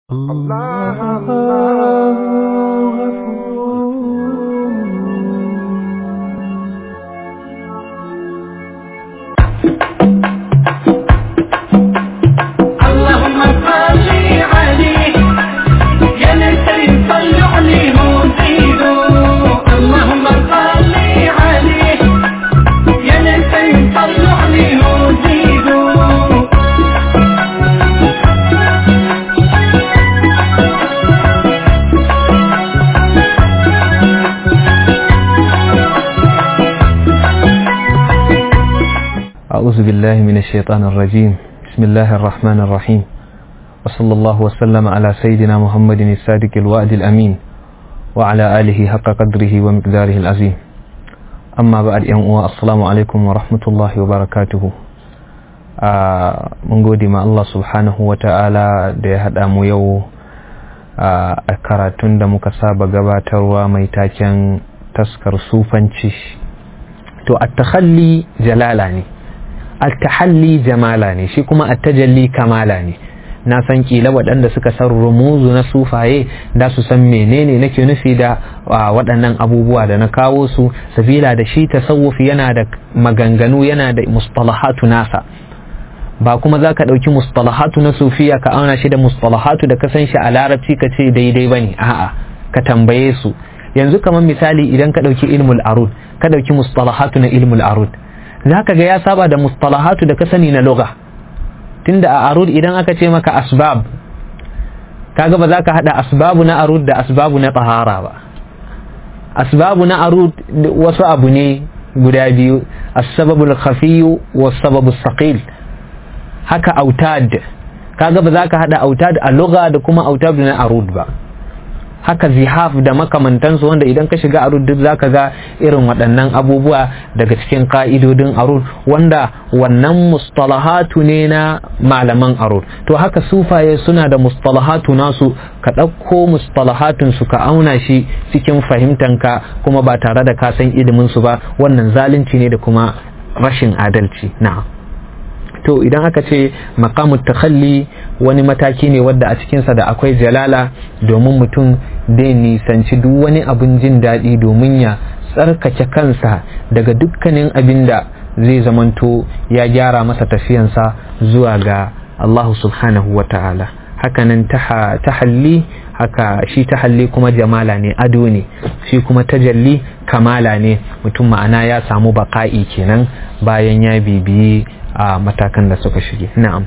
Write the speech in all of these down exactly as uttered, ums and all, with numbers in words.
أعوذ بالله من الشيطان الرجيم. بسم الله الرحمن الرحيم، وصلى الله وسلم على سيدنا محمد الصادق الوعد الأمين وعلى آله حق قدره ومقداره العظيم. أما بعد، السلام عليكم ورحمة الله وبركاته. mun gode ma Allah subhanahu wa ta'ala da ya haɗa mu yau a karatun da muka saba gabatarwa mai taken taskar sufanci. To at-takhalli jalala ne, at-tahalli jamala ne, shi kuma at-tajalli kamala ne. Na san kila waɗanda suka san rumuzu na sufaye da su san menene nake nufi da waɗannan abubuwa da na kawo su, sabila da shi tasawufi yana da maganganu, yana da mustalahatu nasa. Ba kuma za ka ɗauki mustalahatu na sufiya ka auna shi da mustalahatu da ka san shi a larabci ka ce daidai ba ne, a'a, ka tambaye su. Yanzu kamar misali idan ka ɗauki ilmul arud, ka ɗauki mustalahatu na ilmul arud, za ka ga ya saba da mustalahatu da ka sani na lugha. Tunda a arud idan aka ce maka asbab, kaga ba za ka haɗa asbabu na arud da asbabu na tahara ba. Asbabu na arud wasu abu ne guda biyu, as-sababul khafiyyu was-sababus saqil. Haka autad, kaga ba za ka haɗa autad a lugha da kuma autad na arud ba. Haka zihaf da makamantansu, wanda idan ka shiga arud duk za ka ga irin waɗannan abubuwa daga cikin ƙa'idodin arud, wanda wannan mustalahatu ne na malaman arud. To haka sufaye suna da mustalahatu nasu, ka ɗauko mustalahatunsu ka auna shi cikin fahimtanka kuma ba tare da ka san iliminsu ba, wannan zalunci ne da kuma rashin adalci. Na'am. To idan aka ce maqamut takhalli wani mataki ne wadda a cikinsa da akwai jalala, domin mutum zai nisanci duk wani abin jin daɗi domin ya tsarkake kansa daga dukkanin abin da zai zamanto ya gyara masa tafiyansa zuwa ga Allah subhanahu wa ta'ala. Hakanan tahalli, haka shi tahalli kuma jamala ne, ado ne, shi kuma tajalli kamala ne, mutum ma'ana ya samu baƙa'i kenan bayan ya bibiyi a matakan da suka shige. Na'am,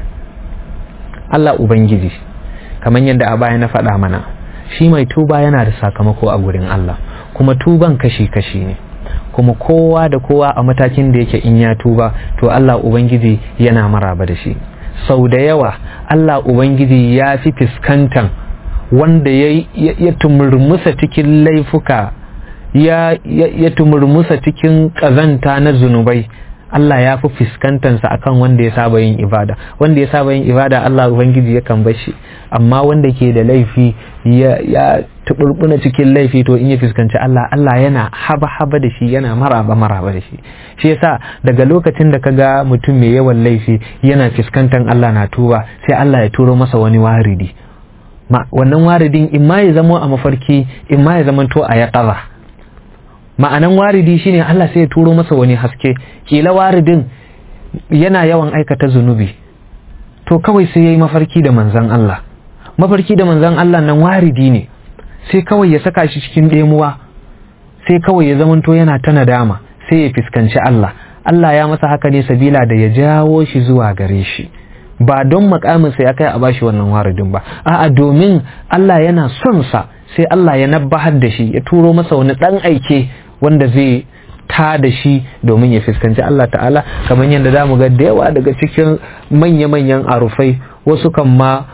Allah Ubangiji kamar yadda a baya na faɗa mana, shi mai tuba yana da sakamako a gurin Allah, kuma tuban kashi-kashi ne, kuma kowa da kowa a matakin da yake in ya tuba to Allah Ubangiji yana maraba da shi. Sau da yawa Allah Ubangiji ya fi fiskantan wanda ya, ya, ya tumurmusa cikin laifuka, ya, ya, ya tumurmusa cikin ƙazanta na zunubai. Allah ya fi fuskantansa akan wanda ya saba yin ibada. Wanda ya saba yin ibada Allah Ubangiji yakan bar shi, amma wanda ke da laifi ya, ya tuburbuna cikin laifi, to in ya fuskanci Allah, Allah yana haba haba da shi, yana maraba maraba da shi. Shi yasa daga lokacin da kaga mutum mai yawan laifi yana fuskantan Allah na tuba, sai Allah ya turo masa wani waridi. Ma wannan waridin in ma ya zamo a mafarki, in ma ya zamanto a yaqaza. Ma'anan waridi shine Allah sai ya turo masa wani haske. Kila waridin yana yawan aikata zunubi, to kawai sai yayi mafarki da manzon Allah. Mafarki da manzon Allah nan waridi ne, sai kawai ya saka shi cikin ɗemuwa, sai kawai ya zamanto yana ta nadama, sai ya fuskanci Allah. Allah ya masa haka ne sabila da ya jawo shi zuwa gare shi, ba don makaminsa ya kai a bashi wannan waridin ba, a'a domin Allah yana son sa, sai Allah ya nabbahar da shi, ya turo masa wani ɗan aike wanda zai ta da shi domin ya fuskanci Allah ta'ala. Kamar yadda za mu ga da yawa daga cikin manya-manyan arufai, wasu kan ma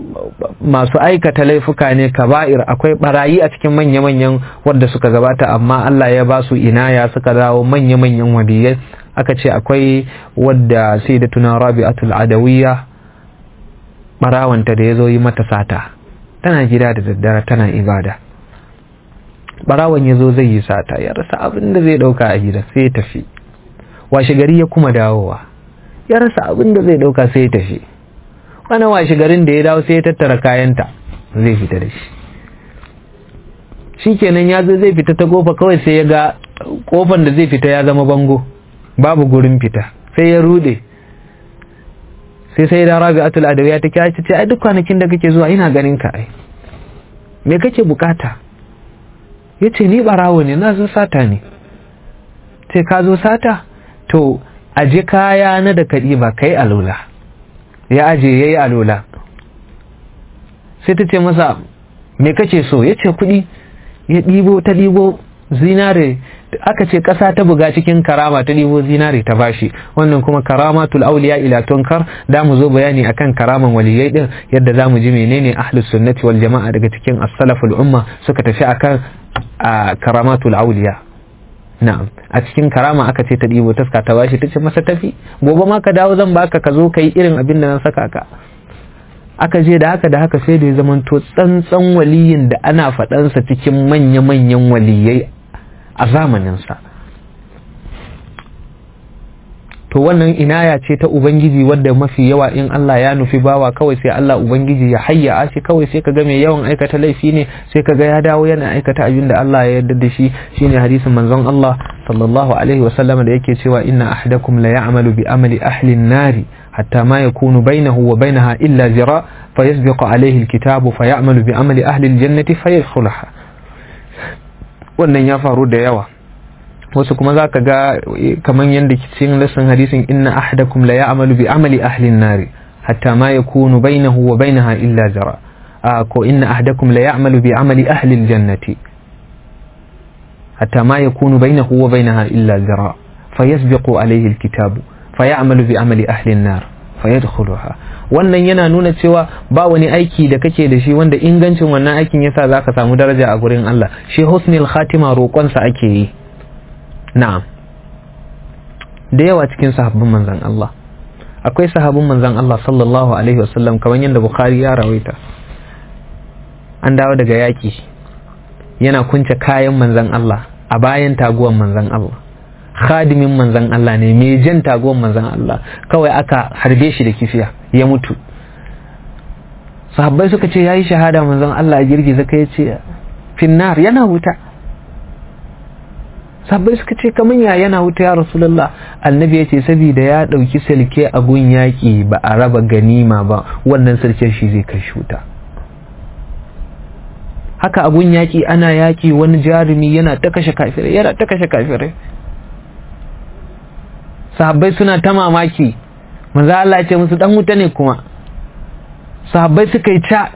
masu aikata laifuka ne kaba'ir, akwai barayi a cikin manya-manyan wadda suka gabata, amma Allah ya ba su inaya suka dawo manya-manyan waliyai. Aka ce akwai wadda sai da tuna Rabi'atul Adawiyya, barawanta da ya zo yi mata sata, tana gida da daddare tana ibada, barawan ya zo zai yi sata, ya rasa abin da zai dauka a gida, sai ya tafi. Washe gari ya kuma dawowa, ya rasa abin da zai dauka sai ya tafi. Wani washe garin da ya dawo sai ya tattara kayanta, zai fita da shi. Shikenan ya zo zai fita ta kofa kawai sai ya ga kofan da zai fita ya zama bango, babu gurin fita, sai ya rude. Sai sai da Rabi'atul Adawiya ta kira ta ce ai duk kwanakin da kake zuwa ina ganin ka ai, me kake bukata? Yace ni barawo ne, na zo sata ne. Sai ka zo sata? To aje kaya na da kadi ba kai alula. Ya aje yayi alula. Sai ta ce masa me kake so? Yace kudi. Ya dibo ta dibo zinare, aka ce ƙasa ta buga cikin karama ta ɗibo zinari ta bashi. Wannan kuma karamatul auliya ila tunkar, da mu zo bayani akan karaman waliyai din, yadda zamu ji menene ahlus sunnati wal jama'a daga cikin as-salaful umma suka tafi akan karamatul auliya. Na'am, a cikin karama aka ce ta ɗibo taska ta bashi, tace masa tafi gobe ma ka dawo zan baka ka zo kai irin abin da na saka ka. Aka je da haka da haka sai da ya zamanto tsantsan waliyin da ana faɗansa cikin manya-manyan waliyai a zamaninsa. To wannan inaya ce ta Ubangiji wadda mafi yawa in Allah ya nufi bawa kawai sai Allah Ubangiji ya hayya shi, kawai sai kaga mai yawan aikata laifi ne sai kaga ya dawo yana aikata abin da Allah ya yarda da shi. Shine hadisin manzon Allah sallallahu alaihi wasallam da yake cewa inna ahadakum la ya'malu bi amali ahli an-nari hatta ma yakunu bainahu wa bainaha illa zira fayasbiqu alayhi al-kitabu fayamalu bi amali ahli al-jannati fayadkhulaha. Wannan ya faru da yawa. Wasu kuma zaka ga kaman yanda cikin lasan hadisin inna ahadakum la ya'malu bi amali ahli an-nari hatta ma yakunu bainahu wa bainaha illa zira, ko inna ahadakum la ya'malu bi amali ahli al-jannati hatta ma yakunu bainahu wa bainaha illa zira fayasbiqu alayhi al-kitabu fayamalu bi amali ahli an-nar fayadkhuluha. Wannan yana nuna cewa ba wani aiki da kake da shi wanda ingancin wannan aikin yasa zaka samu daraja a gurin Allah. Shi husnul khatima roƙon sa ake yi. Na'am, da yawa cikin sahabban manzon Allah akwai sahabban manzon Allah sallallahu alaihi wasallam kamar yadda Bukhari ya rawaita. An dawo daga yaki yana kunce kayan manzon Allah a bayan taguwan manzon Allah, khadimin manzon Allah ne, mai jan taguwan manzon Allah, kawai aka harbe shi da kifiya ya mutu. Sahabbai suka ce yayi shahada, manzon Allah ya girgiza kai ce finnar, yana wuta. Sahabbai suka ce kaman ya yana wuta ya Rasulullah? Annabi ya ce saboda ya dauki silke a gun yaki ba a raba ganima ba, wannan silken shi zai kai shuta. Haka a gun yaki ana yaki wani jarumi yana ta kashe kafirai, yana ta kashe kafirai. Sahabbai suna ta mamaki, manzo Allah ya ce musu dan wuta ne kuma. Sahabbai suka yi ta,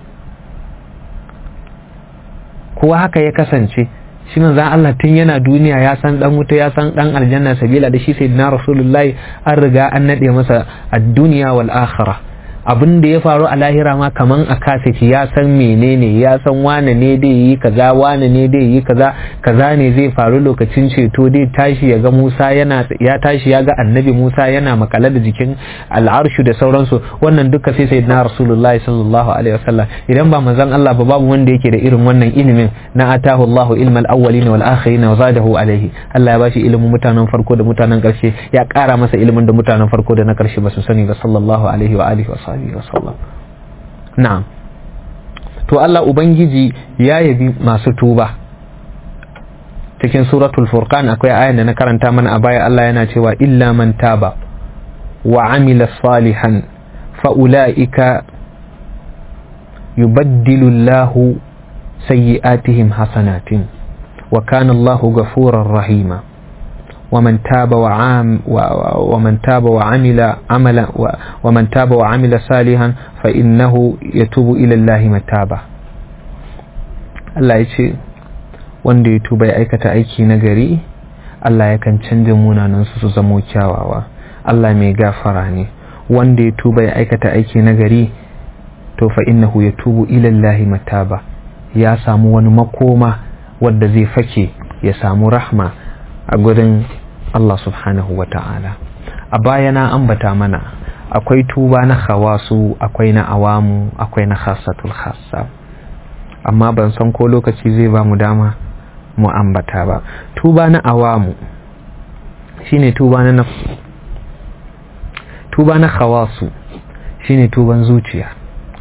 kuwa haka ya kasance. Shi manzo Allah tun yana duniya ya san dan wuta ya san dan aljanna, sabila da shi sayyidina Rasulullahi an riga an nade masa ad-dunya wal akhirah. Abin da ya faru a lahira ma kaman a kasance ya san menene, ya san wane ne dai yi kaza, wane ne dai yi kaza, kaza ne zai faru lokacin ceto, dai tashi ya ga Musa yana ya tashi ya ga annabi Musa yana makale da jikin al'arshu da sauransu. Wannan duka sai sayyidina Rasulullahi sallallahu alaihi wasallam. Idan ba manzon Allah ba babu wanda yake da irin wannan ilimin na atahu Allahu ilmal awwalin wal akhirin wa zadahu alaihi. Allah ya bashi ilimin mutanen farko da mutanen karshe, ya kara masa ilimin da mutanen farko da na karshe ba su sani ba, sallallahu alaihi wa alihi wa wasallam. Na'am, to Allah Ubangiji ya yabi masu tuba cikin suratul Furqan. Akwai ayan da na karanta mana a baya, Allah yana cewa illa man taba wa amila salihan fa ulaika yubaddilu Allahu sayyi'atihim hasanatin wa kana Allahu ghafurar rahima. ومن تاب وعام ومن تاب وعمل عملا ومن تاب وعمل صالحا فإنه يتوب إلى الله متابا. Allah ya ce wanda ya tuba ya aikata aiki na gari, Allah yakan canja munanan su su zamo kyawawa. Allah mai gafara ne. Wanda ya tuba ya aikata aiki na gari, to fa innahu yatubu ila Allah mataba, ya samu wani makoma wanda zai fake ya samu rahma a gurin Allah subhanahu wa ta'ala. A baya na ambata mana akwai tuba na khawasu, akwai na awamu, akwai na khassatul khassa, amma ban san ko lokaci zai ba mu dama mu ambata ba. Tuba na awamu shine tuba na nafsu, tuba na khawasu shine tuban zuciya.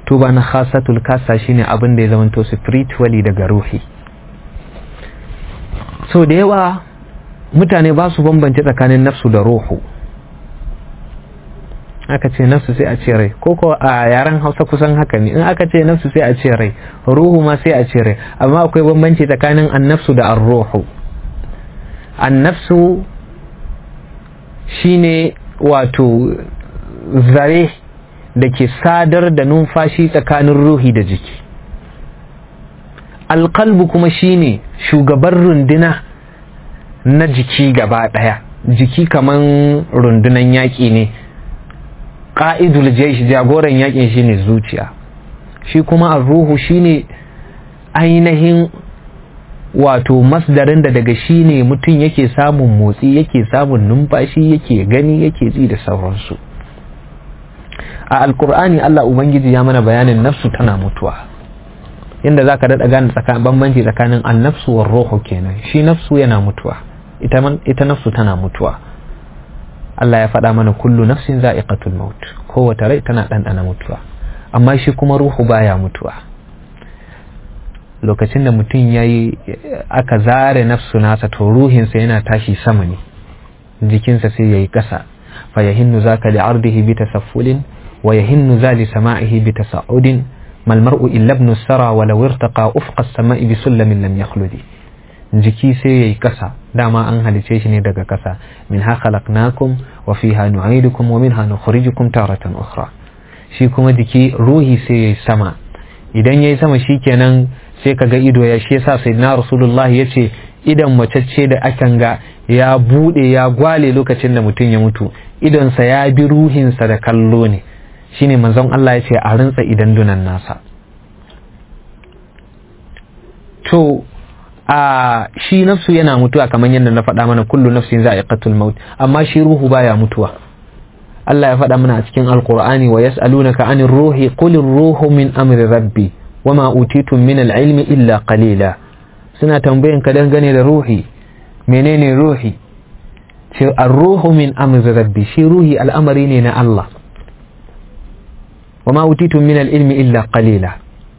tuba na khasatul kasa shine abin da ya zama to spiritually daga ruhi. So da yawa mutane ba su bambance tsakanin nafsu da ruhu. Aka ce nafsu sai a ce rai, ko ko a yaren Hausa kusan haka ne, in aka ce nafsu sai a ce rai, ruhu ma sai a ce rai, amma akwai bambanci tsakanin annafsu da ar-ruhu. Annafsu shine wato zare da ke sadar da numfashi tsakanin ruhi da jiki. Alqalbu kuma shine shugaban runduna na jiki gaba daya, jiki kaman rundunan yaƙi ne, ƙa'idul jaish jagoran yaƙin shine zuciya, shi kuma ar-ruhu shine ainihin wato masdarin da daga shi ne mutum yake samun motsi, yake samun numfashi, yake gani, yake ji da sauransu. A alkur'ani Allah Ubangiji ya mana bayanin nafsu tana mutuwa, inda za ka daɗa gane bambanci tsakanin annafsu wa ruhu kenan. Shi nafsu yana mutuwa, ita, ita nafsu tana mutuwa. Allah ya faɗa mana kullu nafsin za'iqatul maut, kowace rai tana ɗanɗana mutuwa, amma shi kuma ruhu baya mutuwa. Lokacin da mutum ya yi aka zare nafsu nasa, to ruhinsa yana tashi sama ne, jikinsa sai ya yi ƙasa. Fa yahinnu zaka li ardihi bi tasaffulin wa yahinnu za li sama'ihi bi tasa'udin mal mar'u illa ibn sara wa law irtaqa ufqa as-sama'i bi sullamin lam yakhludi. Jiki sai ya yi ƙasa, dama an halice shi ne daga ƙasa. Minha khalaqnakum wa fiha nu'idukum wa minha nukhrijukum taratan ukhra. Shi kuma jiki ruhi sai ya yi sama, idan ya yi sama shikenan sai kaga ido ya, shi yasa sayyidina Rasulullah yace idan macece da akan ga ya bude ya gwale lokacin da mutum ya mutu, idonsa ya bi ruhinsa da kallo ne, shine manzon Allah yace a rantsa idan dunan nasa. To a shi nafsu yana mutuwa kamar yadda na faɗa mana, kullu nafsin za'iqatul maut, amma shi ruhu baya mutuwa. Allah ya faɗa mana a cikin Alqur'ani, wa yas'alunaka 'anir ruhi qulir ruhu min amri rabbi wama utitum min al-ilmi illa qalila. Suna tambayan ka dangane da ruhi, menene ruhi? Ce ar-ruhu min amri rabbi, shi ruhi al'amari ne na Allah. Wama utitum min al-ilmi illa qalila.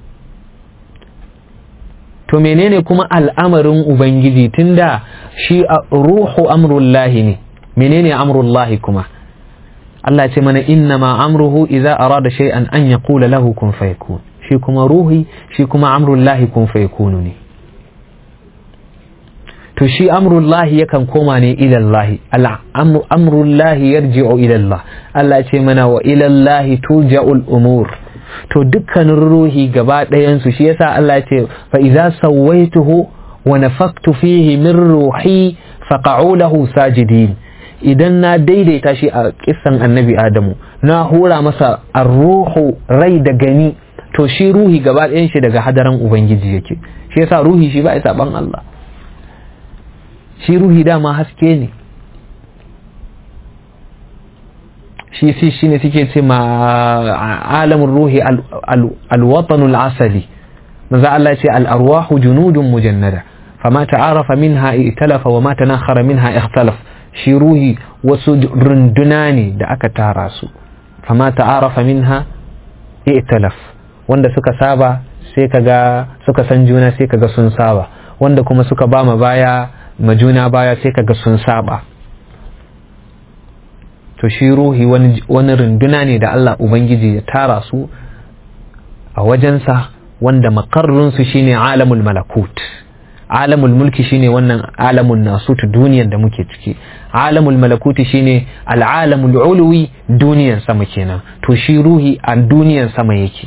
To menene kuma al'amarin ubangiji, tunda shi ruhu amrullahi ne, menene amrullahi kuma? Allah ce mana innama amruhu idza arada shay'an an yaqula lahu kun fayakun. Shi kuma ruhi, shi kuma amrullahi kun fayakunu ne. To shi amrullahi yakan koma ne ilallahi, amrullahi yarji'u ilallah. Allah ce mana wa ilallahi turja'ul umur. To dukkanin ruhi gaba ɗayansu, shi yasa Allah ce fa idza sawaituhu wa nafaktu fihi min ruhi faqa'u lahu sajidin. Idan na daidaita shi a kissan annabi Adamu, na hura masa ar-ruhu rai da gani, to shi ruhi gaba ɗayan shi daga hadaran ubangiji yake. Shi yasa ruhi shi ba ya saban Allah, shi ruhi dama haske ne. shi shi shine suke ce ma alamun ruhi alwatanul asali. maza Allah ce al-arwahu junudun mujannada fama ta'arafa minha italafa wa ma tanakhara minha ikhtalaf. Shi ruhi wasu runduna ne da aka tara su, fama ta'arafa minha italaf, wanda suka saba sai kaga suka san juna sai kaga sun saba, wanda kuma suka ba ma baya majuna baya sai kaga sun saba. To shi ruhi wani, wani runduna ne da Allah Ubangiji ya tara su a wajensa, wanda makarrunsu shine alamul malakut. Alamul mulki shine wannan alamun nasut, duniyar da muke ciki. Alamul malakuti shine al'alamul ulwi, duniyar sama kenan. To shi ruhi a duniyar sama yake.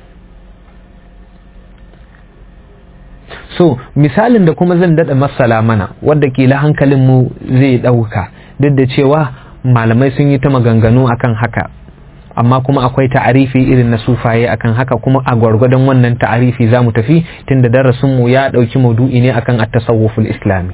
So misalin da kuma zan dada masala mana, wadda kila hankalinmu zai dauka, duk da cewa malamai sun yi ta maganganu akan haka, amma kuma akwai ta'arifi irin na sufaye akan haka, kuma a gwargwadon wannan ta'arifi za mu tafi, tunda darasinmu ya ɗauki maudu'i ne akan at-tasawwuful islami.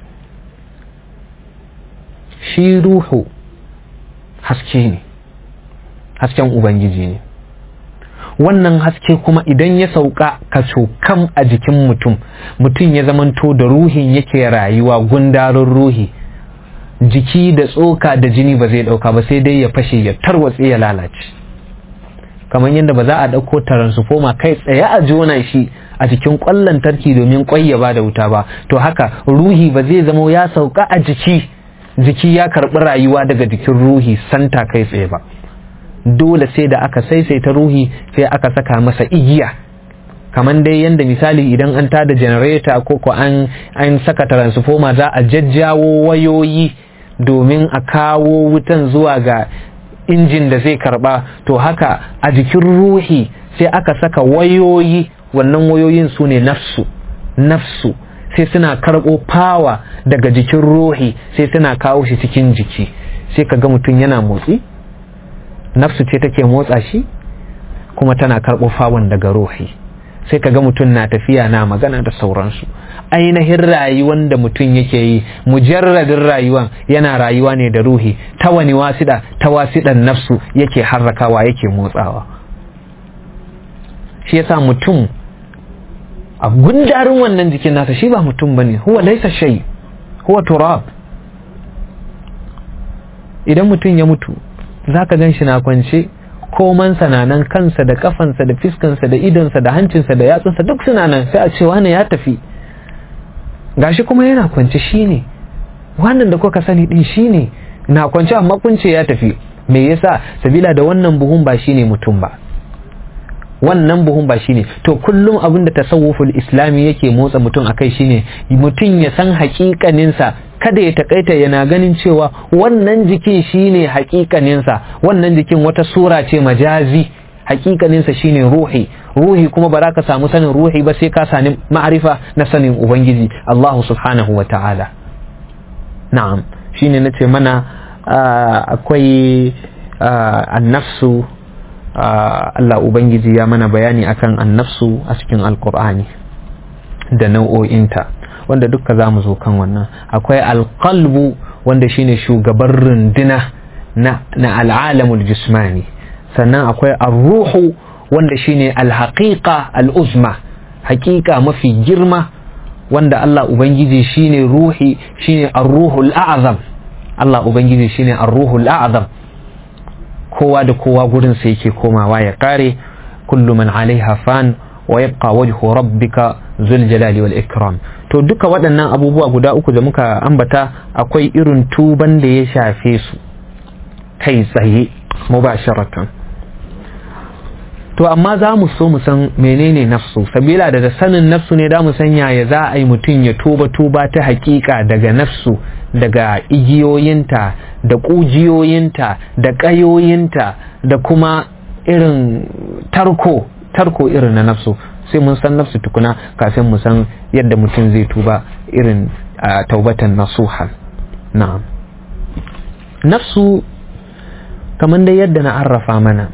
Shi ruhu haske ne, hasken ubangiji ne. Wannan haske kuma idan ya sauka kaso kam a jikin mutum, mutum ya zamanto da ruhin yake rayuwa, gundarin ruhi, jiki da tsoka da jini ba zai dauka ba, sai dai ya fashe ya tarwatse ya lalace. kamar yadda ba za a ɗauko transformer kai tsaye a jona shi a cikin ƙwan lantarki domin ƙwai ya ba da wuta ba, to haka ruhi ba zai zama ya sauka a jiki jiki ya karɓi rayuwa daga jikin ruhi santa kai tsaye ba. Dole sai da aka saisaita ruhi sai aka saka masa igiya, kamar dai yadda misali idan an tada generator ko ko an an saka transformer za a jajjawo wayoyi domin a kawo wutan zuwa ga injin da zai karba, to haka a jikin ruhi sai aka saka wayoyi, wannan wayoyin su ne nafsu nafsu sai suna karɓo power daga jikin ruhi sai suna kawo shi cikin jiki, sai kaga mutum yana motsi, nafsu ce take motsa shi kuma tana karɓo fawon daga ruhi, sai kaga mutum na tafiya na magana da sauransu. Ainihin rayuwan da mutum yake yi, mujarradin rayuwan yana rayuwa ne da ruhi, ta wani wasiɗa, ta wasiɗan nafsu yake harrakawa yake motsawa. Shi yasa mutum a gundarin wannan jikin nasa shi ba mutum bane, huwa laisa shay, huwa turab. Idan mutum ya mutu zaka gan shi na kwance, komansa na nan, kansa da kafansa da fiskansa da idonsa da hancinsa da yatsunsa duk suna nan, sai a ce wani ya tafi, gashi kuma yana kwance shine wannan da kuka sani din shine na kwance amma kun ce ya tafi. Me yasa? Sabila da wannan buhun ba shine mutum ba, wannan buhun ba shine. To kullum abin da tasawuful islami yake motsa mutum akai shine mutum ya san haƙiƙaninsa, kada ya takaita yana ganin cewa wannan jikin shine haƙiƙaninsa, wannan jikin wata sura ce majazi, haƙiƙaninsa shine ruhi. Ruhi kuma ba za ka samu sanin ruhi ba sai ka sani ma'arifa na sanin ubangiji Allah subhanahu wa ta'ala. Na'am, shine nace mana akwai annafsu, Allah ubangiji ya mana bayani akan annafsu a cikin alqur'ani da nau'o'inta, wanda dukka za mu zo kan wannan. Akwai alqalbu wanda shine shugaban runduna na, na al'alamul jismani, sannan akwai arruhu wanda shine alhaqiqa al'uzma, haqiqa mafi girma, wanda Allah ubangiji shine ruhi, shine arruhul a'zam. Allah ubangiji shine arruhul a'zam, kowa da kowa gurin sa yake komawa ya kare. Kullu man alaiha fan wa yabqa wajhu rabbika zul jalali wal ikram. To duka waɗannan abubuwa guda uku da muka ambata akwai irin tuban da ya shafe su kai tsaye mubasharatan. To amma za mu so mu san menene nafsu, sabila da sanin nafsu ne da mu san yaya za a yi mutum ya tuba tuba ta hakika daga nafsu, daga igiyoyinta da kujiyoyinta da kayoyinta da kuma irin tarko tarko irin na nafsu. Sai mun san nafsu tukuna kafin mu san yadda mutum zai tuba irin taubatan nasuha. Na'am, nafsu kamar da yadda na arrafa mana,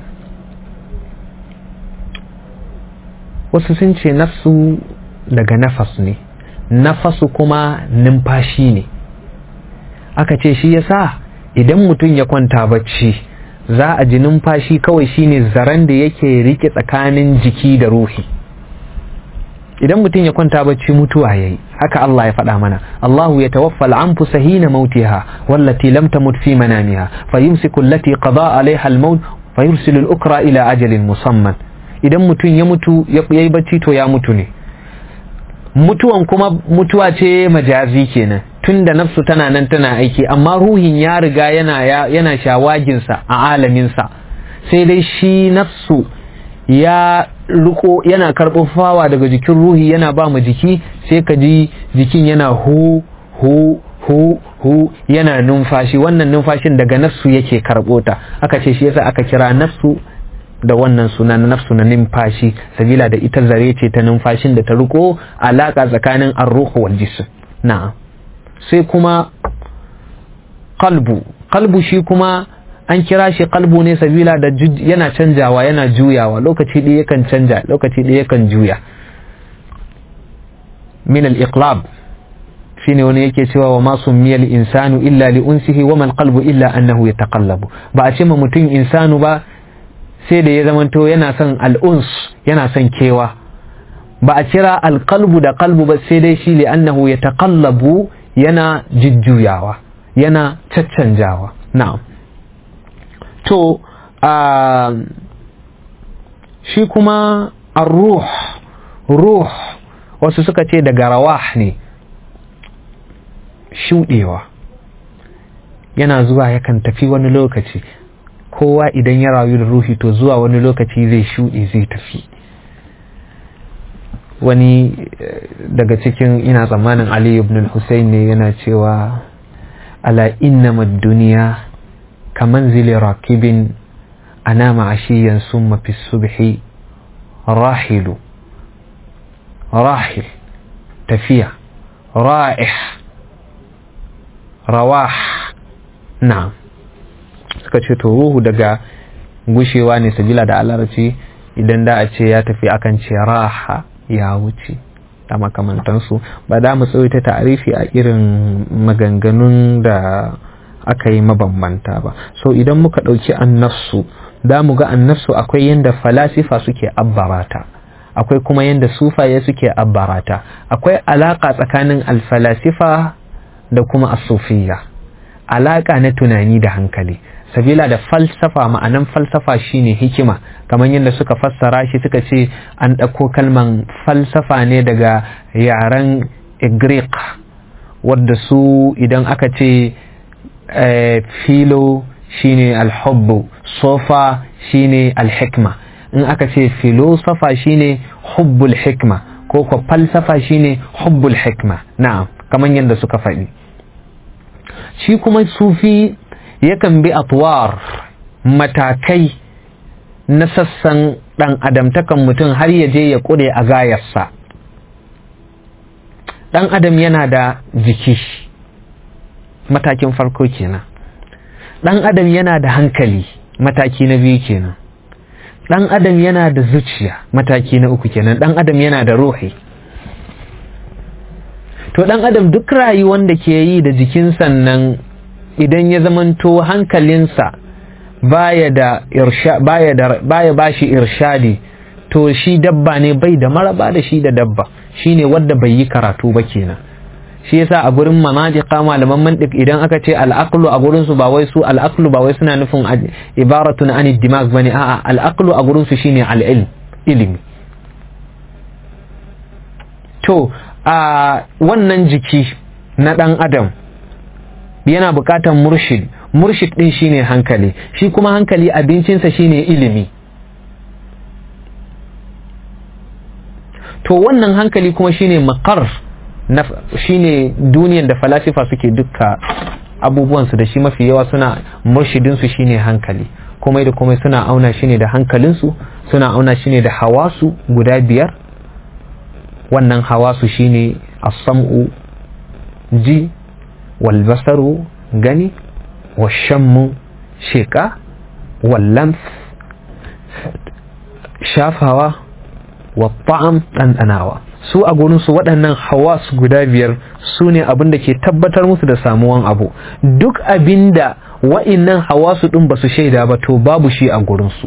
wasu sun ce nafsu daga nafas ne, nafasu kuma numfashi ne. Aka ce shi yasa idan mutum ya kwanta bacci za a ji numfashi kawai shine zaren da yake rike tsakanin jiki da ruhi. Idan mutum ya kwanta bacci mutuwa yayi, haka Allah ya faɗa mana, Allahu yatawaffa al-anfusa hina mautiha wallati lam tamut fi manamiha fayumsiku allati qada alaiha al-maut fayursilu al-ukra ila ajalin musamman. Idan mutum ya mutu yayi bacci to ya mutu ne. Mutuwan kuma mutuwa ce majazi kenan, tunda nafsu tana nan tana aiki, amma ruhin ya riga yana yana shawaginsa a alaminsa, sai dai shi nafsu ya riko yana karɓo fawa daga jikin ruhi yana ba mu jiki, sai ka ji jikin yana hu hu hu hu yana numfashi. Wannan numfashin daga nafsu yake karɓo ta, aka ce shi yasa aka kira nafsu da wannan suna na nafsu na numfashi, sabila da ita zare ce ta numfashin da ta riko alaka tsakanin arruhu wal jism. Na'am, sai kuma qalbu. Qalbu shi kuma an kira shi qalbu ne sabila da yana canjawa, yana juyawa, lokaci ɗaya yakan canja, lokaci ɗaya yakan juya. Min al-iqlab shine wani yake cewa wa ma summiya al-insanu illa li unsihi wa mal qalbu illa annahu yataqallabu. Ba a ce ma mutum insanu ba sai da ya zamanto yana son al'uns, yana son kewa. Ba a kira alqalbu da qalbu ba sai dai shi li annahu yataqallabu, yana jujjuyawa, yana caccanjawa. Na'am. To shi kuma ar-ruh ruh wasu suka ce daga rawah ne, shuɗewa, yana zuwa yakan tafi wani lokaci. Kowa idan ya rayu da ruhi to zuwa wani lokaci zai shuɗe zai tafi. Wani daga cikin, ina tsammanin Ali ibn al-Husayn ne, yana cewa ala innama ad-dunya kamanzili rakibin anama ashiyan summa fi subhi rahilu rahil tafiya ra'ih rawah. na'am suka ce to ruhu daga gushewa ne, sabila da alarci idan da a ce ya tafi akan ce raha, ya wuce da makamantansu. ba da mu tsawaita ta'arifi a irin maganganun da aka yi mabambanta ba. So idan muka ɗauki annafsu, da mu ga annafsu akwai yanda falasifa suke abbarata, akwai kuma yanda sufaye suke abbarata. Akwai alaka tsakanin alfalasifa da kuma asufiyya, alaka na tunani da hankali. Sabila da falsafa, ma'anan falsafa shine hikima, kamar yadda suka fassara shi suka ce an ɗauko kalman falsafa ne daga yaren Greek, wadda su idan aka ce filo shine alhubbu, sofa shine alhikma. In aka ce filosofa shine hubbul hikma, ko ko falsafa shine hubbul hikma. Na'am, kamar yadda suka faɗi. Shi kuma sufi yakan bi atwar, matakai na sassan ɗan adamtakan mutum har ya je ya ƙure a gayarsa. Ɗan adam yana da jiki, matakin farko kenan. Ɗan adam yana da hankali, mataki na biyu kenan. Ɗan adam yana da zuciya, mataki na uku kenan. Ɗan adam yana da ruhi. To ɗan adam duk rayuwar da ke yi da jikin sannan, idan ya zamanto hankalinsa baya da irsha baya da baya bashi irshadi, to shi dabba ne, bai da maraba da shi da dabba, shine wanda bai yi karatu ba kenan. Shi yasa a gurin manadiqa malaman mantiq idan aka ce al-aqlu a gurin su ba wai su al-aqlu ba wai suna nufin ibaratun an ad-dimag bane, a'a al-aqlu a gurin su shine al-ilm, ilimi. To a wannan jiki na dan adam yana bukatan murshid, murshid din shine hankali, shi kuma hankali abincinsa shine ilimi. To wannan hankali kuma shine maqar na, shine duniyar da falasifa suke dukka abubuwansu da shi, mafi yawa suna murshidinsu shine hankali, komai da komai suna auna shi ne da hankalinsu, suna auna shi ne da hawasu guda biyar. Wannan hawasu shine as-sam'u ji, wal basaru gani, washammu sheka, wal lamf shafawa, wat ta'am ɗanɗanawa. Su a gurin su waɗannan hawas guda biyar su ne abin da ke tabbatar musu da samuwan abu. Duk abinda wa'innan hawasu ɗin ba su shaida ba to babu shi a gurin su.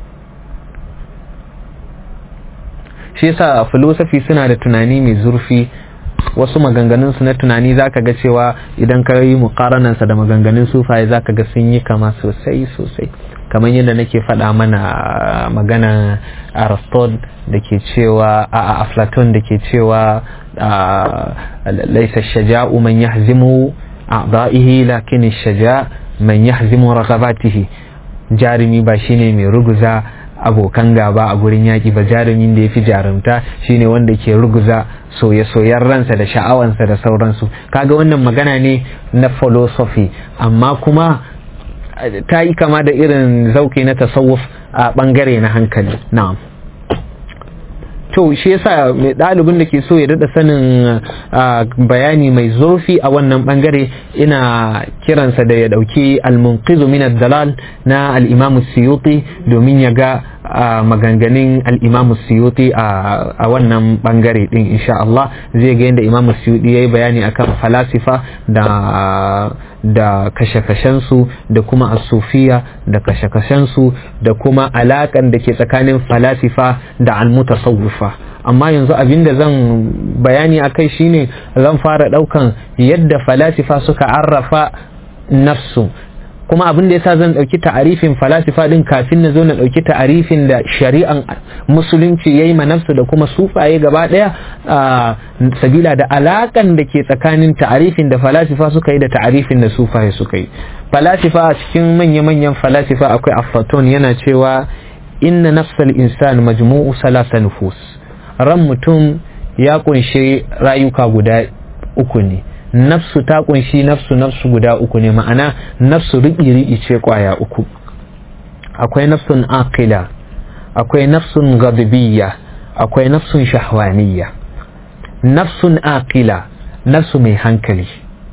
Shi yasa filosofi suna da tunani mai zurfi. Wasu maganganun su na tunani zaka ga cewa idan ka yi muqaranan sa da maganganun sufaye zaka ga sun yi kama sosai sosai, kamar yadda nake faɗa mana magana Aristotle da ke cewa a Aflaton da ke cewa laysa shaja'u man yahzimu a'da'ihi lakin ash-shaja' man yahzimu raghabatihi. Jarumi ba shine mai ruguza abokan gaba a gurin yaƙi ba, jarumin da ya fi jarumta shine wanda ke ruguza soye-soyen ransa da sha'awansa da sauransu. Kaga wannan magana ne na philosophy, amma kuma ta yi kama da irin zauki na tasawuf a ɓangare na hankali. Na'am. To shi yasa mai ɗalibin da ke so ya daɗa sanin bayani mai zurfi a wannan ɓangare, ina kiransa da ya ɗauki al-munqizu min ad-dalal na al-imam Suyuti domin ya ga maganganun al-imam Suyuti a wannan ɓangare ɗin. Insha Allah zai ga yadda imam Suyuti ya yi bayani akan falasifa da da kashe-kashensu da kuma asufiya da kashe-kashensu da kuma alaƙan da ke tsakanin falasifa da almutasawwifa. Amma yanzu abinda zan bayani akai shine zan fara ɗaukan yadda falasifa suka arrafa nafsu. kuma abin da yasa zan dauki ta'arifin falasifa din kafin na zo na dauki ta'arifin da shari'an musulunci yayi ma nafsu da kuma sufaye gaba daya sabila da alakan da ke tsakanin ta'arifin da falasifa suka yi da ta'arifin da sufaye suka yi. Falasifa a cikin manya-manyan falasifa akwai Aflatun yana cewa inna nafsal insan majmu'u salasa nufus, ran mutum ya kunshi rayuka guda uku ne. Nafsu ta kunshi nafsu nafsu guda uku ne, ma'ana nafsu riƙi-riƙi ce kwaya uku. Akwai nafsun aqila, akwai nafsun ghadabiyya, akwai nafsun shahwaniyya. Nafsun aqila, nafsu mai hankali,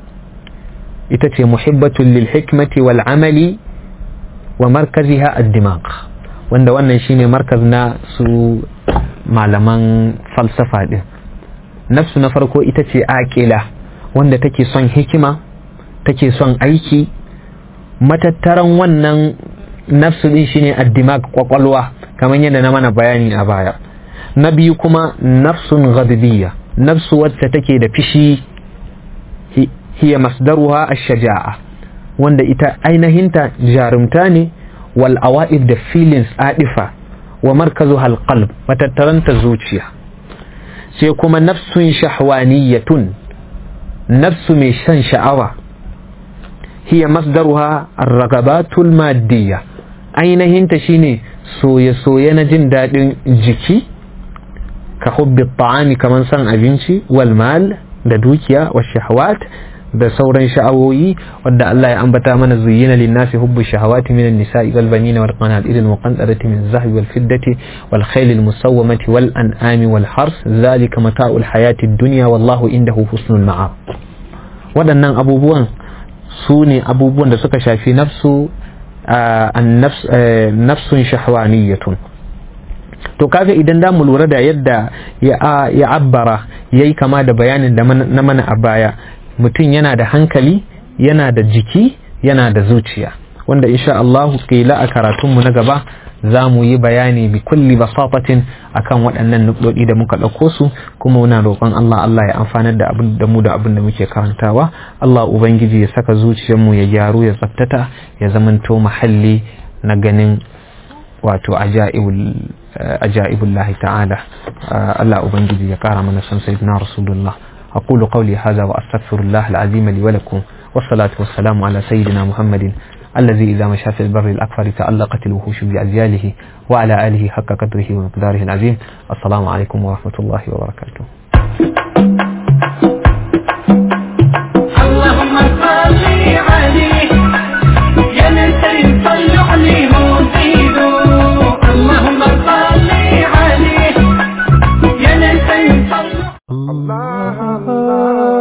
ita ce muhibbatun lil hikmati wal amali wa markaziha ad-dimag, wanda wannan shine markaz na su malaman falsafa din. Nafsu na farko ita ce aqila, wanda take son hikima, take son aiki. Matattaran wannan nafsu din shine ad-dimag, kwakwalwa, kamar yadda na mana bayani a baya. Na biyu kuma nafsun ghadabiyya, nafsu wacce take da fishi, hiya masdaruha ash-shaja'a, wanda ita ainihinta jarumta ne. Wal awa'id da feelings adifa, wa markazuha al-qalb, matattaranta zuciya. Sai kuma nafsun shahwaniyatun, nafsu mai shan sha'awa, hiya masdaruha ar-ragabatul maddiya, ainihinta shine soye-soye na jin daɗin jiki, ka hubbi ta'ami kaman san abinci, wal mal da dukiya, wa shahawat da sauran sha'awoyi wadda Allah ya ambata mana zuyyina lin-nasi hubbu shahawati minan nisa'i wal banina wal qanatir al-muqantarati min az-zahabi wal fiddati wal khayl al-musawwamati wal an'ami wal hars dhalika mata'ul hayati ad-dunya wallahu indahu husnul ma'ab. Waɗannan abubuwan su ne abubuwan da suka shafi nafsu an-nafs nafsun shahwaniyatun. To kaga idan da mu lura da yadda ya ya abbara yayi kama da bayanin da na mana a baya, mutum yana da hankali, yana da jiki, yana da zuciya, wanda insha Allah kila a karatunmu na gaba za mu yi bayani bi kulli basatatin akan waɗannan nukdodi da muka ɗauko su, kuma muna roƙon Allah Allah ya amfanar da abin da mu da abin da muke karantawa. Allah ubangiji ya saka zuciyarmu ya gyaru, ya tsaftata, ya zamanto mahalli na ganin wato ajaibul ajaibullahi ta'ala. Allah ubangiji ya kara mana san sayyidina rasulullah. أقول قولي هذا وأستغفر الله العظيم لي ولكم، والصلاة والسلام على سيدنا محمد الذي إذا مشى في البر الأكبر تألقت الوحوش بأزياله وعلى آله حق قدره ومقداره العظيم. السلام عليكم ورحمة الله وبركاته. اللهم صل عليه يا نسي صل عليه وزيدوا. اللهم صل عليه يا نسي صل. Allah